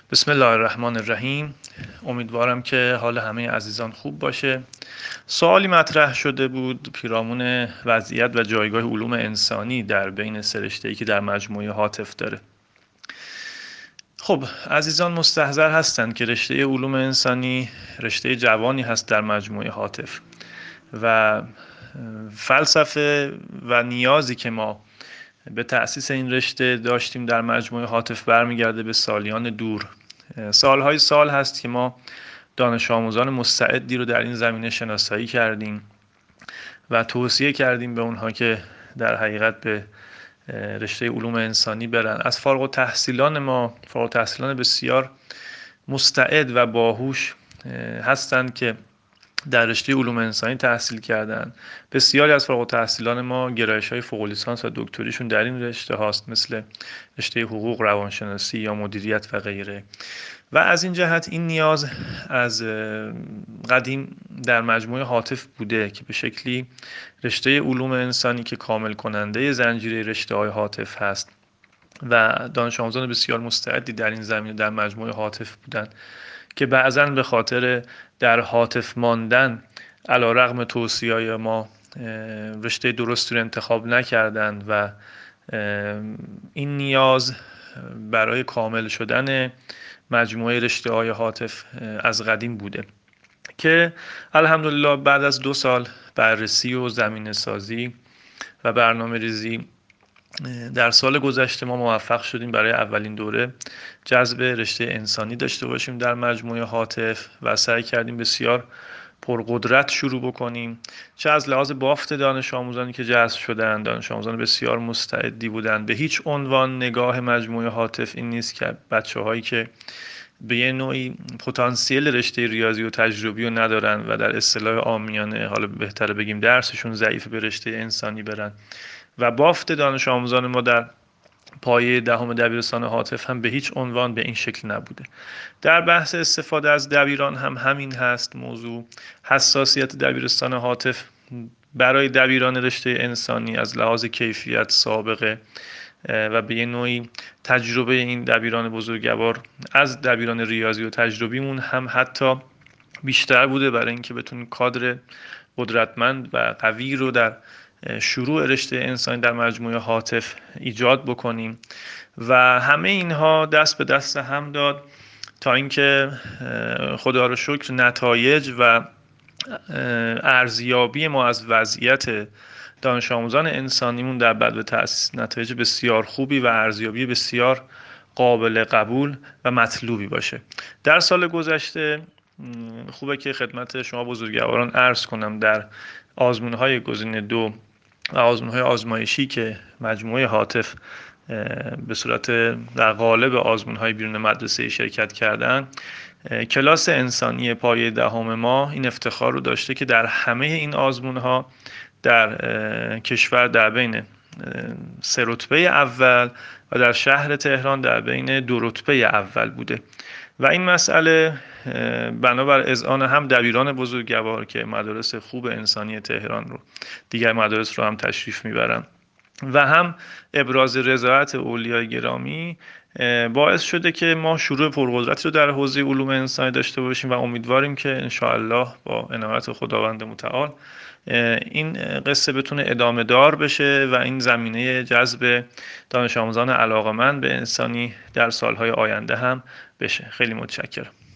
بسم الله الرحمن الرحیم. امیدوارم که حال همه عزیزان خوب باشه. سوالی مطرح شده بود پیرامون وضعیت و جایگاه علوم انسانی در بین سه رشته‌ای که در مجموعه هاتف داره. خب عزیزان مستحضر هستند که رشته علوم انسانی رشته جوانی هست در مجموعه هاتف و فلسفه و نیازی که ما به تأسیس این رشته داشتیم در مجموعه هاتف برمیگرده به سالیان دور. سالهای سال هست که ما دانش آموزان مستعدی رو در این زمینه شناسایی کردیم و توصیه کردیم به اونها که در حقیقت به رشته علوم انسانی برن. از فارغ التحصیلان ما، فارغ التحصیلان بسیار مستعد و باهوش هستند که در رشته علوم انسانی تحصیل کردن. بسیاری از فارغ التحصیلان ما گرایش‌های فوق لیسانس و دکتریشون در این رشته هاست، مثل رشته حقوق، روانشناسی یا مدیریت و غیره. و از این جهت این نیاز از قدیم در مجموعه هاتف بوده که به شکلی رشته علوم انسانی که کامل کننده زنجیره رشته‌های هاتف هست و دانش آموزان بسیار مستعدی در این زمینه در مجموعه هاتف بودند که بعضاً به خاطر در هاتف ماندن علیرغم توصیه‌های ما رشته درستی رو انتخاب نکردند و این نیاز برای کامل شدن مجموعه رشته‌های هاتف از قدیم بوده که الحمدلله بعد از 2 سال بررسی و زمینه سازی و برنامه ریزی در سال گذشته ما موفق شدیم برای اولین دوره جذب رشته انسانی داشته باشیم در مجموعه هاتف و سعی کردیم بسیار پرقدرت شروع بکنیم، چه از لحاظ بافت دانش آموزانی که جذب شدن، دانش آموزان بسیار مستعدی بودند. به هیچ عنوان نگاه مجموعه هاتف این نیست که بچه‌هایی که به یه نوعی پتانسیل رشته ریاضی و تجربی رو ندارن و در اصطلاح عامیانه حالا بهتره بگیم درسشون ضعیف به رشته انسانی برن. و بافت دانش آموزان ما در پایه دهم دبیرستان هاتف هم به هیچ عنوان به این شکل نبوده. در بحث استفاده از دبیران هم همین هست موضوع. حساسیت دبیرستان هاتف برای دبیران رشته انسانی از لحاظ کیفیت، سابقه و به یه نوعی تجربه این دبیران بزرگوار از دبیران ریاضی و تجربیمون هم حتی بیشتر بوده برای اینکه بتونیم کادر قدرتمند و قوی رو در شروع رشته انسانی در مجموعه هاتف ایجاد بکنیم و همه اینها دست به دست هم داد تا اینکه خدا رو شکر نتایج و ارزیابی ما از وضعیت دانش آموزان انسانیمون در بعد تأسیس نتایج بسیار خوبی و ارزیابی بسیار قابل قبول و مطلوبی باشه. در سال گذشته خوبه که خدمت شما بزرگواران عرض کنم در آزمون‌های گزینه 2 و آزمون‌های آزمایشی که مجموعه هاتف به صورت در قالب آزمون‌های بیرون مدرسه شرکت کردن، کلاس انسانی پایه دهم ما این افتخار رو داشته که در همه این آزمون‌ها در کشور در بین 3 رتبه اول و در شهر تهران در بین 2 رتبه اول بوده و این مسئله بنابر اذعان هم دبیران بزرگوار که مدارس خوب انسانی تهران رو دیگر مدارس رو هم تشریف میبرن و هم ابراز رضایت اولیای گرامی باعث شده که ما شروع پرقدرتی رو در حوزه علوم انسانی داشته باشیم و امیدواریم که انشاءالله با عنایت خداوند متعال این قصه بتونه ادامه دار بشه و این زمینه جذب دانش آموزان علاقه‌مند به انسانی در سالهای آینده هم بشه. خیلی متشکرم.